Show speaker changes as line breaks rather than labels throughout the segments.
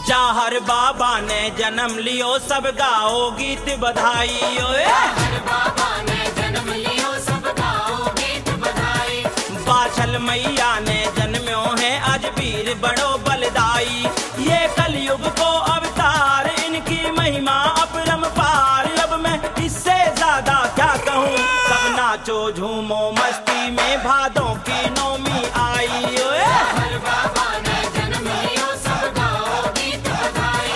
चाहर बाबा ने जन्म लियो सब गाओ गीत बधाई ओए।
चाहर बाबा ने जन्म लियो सब गाओ गीत बधाई।
बाछल मैया ने जन्म्यो है आज वीर बड़ो बलदाई। ये कलयुग को अवतार इनकी महिमा अपरंपार। अब मैं इससे ज्यादा क्या कहूँ, सब नाचो झूमो मस्ती में भादों की नौमी आई ओए।
चाहर बाबा ने जन्म लियो सब गाओ गीत बधाई।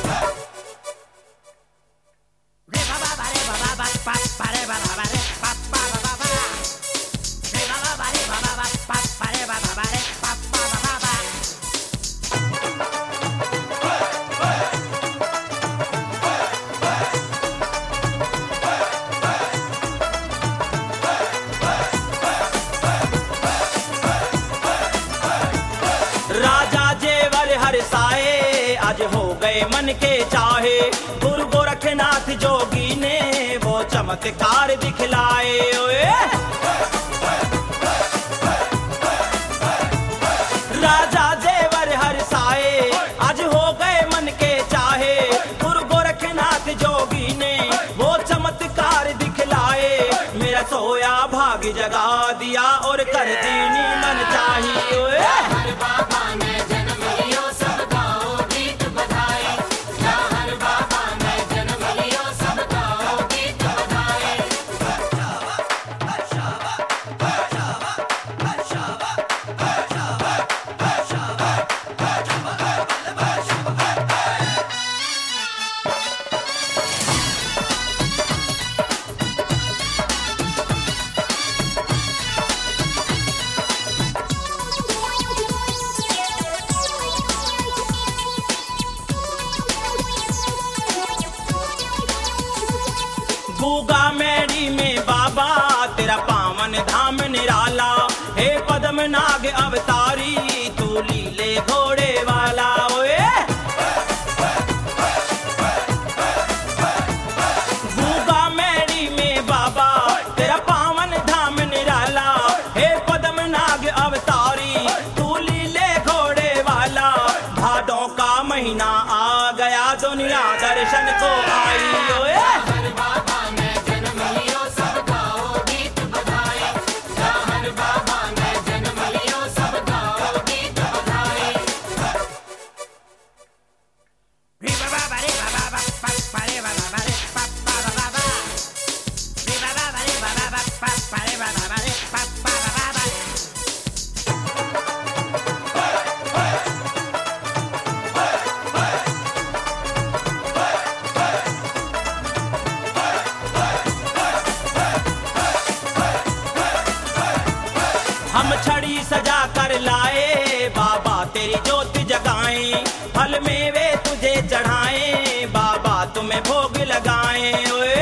रे बाबा रे बाबा बाबा रे बाबा रे बाबा बाबा रे बाबा रे बाबा बाबा रे बाबा रे बाबा बाबा।
राजा जेवर हरसाए आज हो गए मन के चाहे। गुरु गोरखनाथ जोगी ने वो चमत्कार दिखलाए ओए। राजा जेवर हरसाए आज हो गए मन के चाहे। गुरु गोरखनाथ जोगी ने वो चमत्कार दिखलाए। मेरा सोया भाग जगा दिया और कर दीनी मन चाहिए ओए।
चाहर बाबा ने जन्म लियो सब गाओ गीत बधाई। चाहर बाबा ने जन्म लियो सब गाओ गीत बधाई।
गूगा मेरी में बाबा तेरा पावन धाम निराला। हे पद्मनाग अवतारी तू लीले घोड़े वाला ओए। गूगा मेरी में बाबा तेरा पावन धाम निराला। हे पद्मनाग अवतारी तू लीले घोड़े वाला। भादों का महीना आ गया दुनिया दर्शन को आई ओए।
चाहर बाबा ने जन्म लियो सब गाओ गीत बधाई। चाहर बाबा ने जन्म लियो सब गाओ गीत बधाई।
रे बाबा रे बाबा बाबा रे बाबा रे बाबा बाबा रे बाबा रे बाबा बाबा रे बाबा रे बाबा बाबा।
हम छड़ी सजा कर लाए बाबा तेरी ज्योत जगाएं। फल मेवे तुझे चढ़ाएं बाबा तुम्हें भोग लगाएं ओए।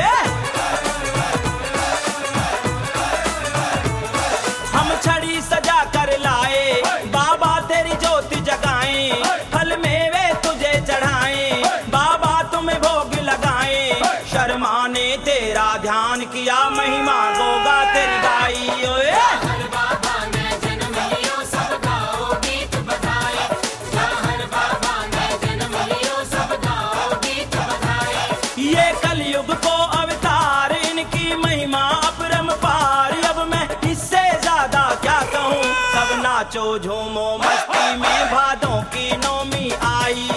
हम छड़ी सजा कर लाए बाबा तेरी ज्योत जगाएं। फल मेवे तुझे चढ़ाएं बाबा तुम्हें भोग लगाएं। शर्मा ने तेरा ध्यान किया महिमा गोगा तेरी गाई ओए।
चाहर बाबा ने जन्म लियो सब गाओ गीत बधाई। चाहर बाबा ने जन्म लियो सब गाओ गीत बधाई।
ये कलयुग को अवतार इनकी महिमा अपरंपार। अब मैं इससे ज्यादा क्या कहूँ, सब नाचो झूमो मस्ती में भादों की नौमी आई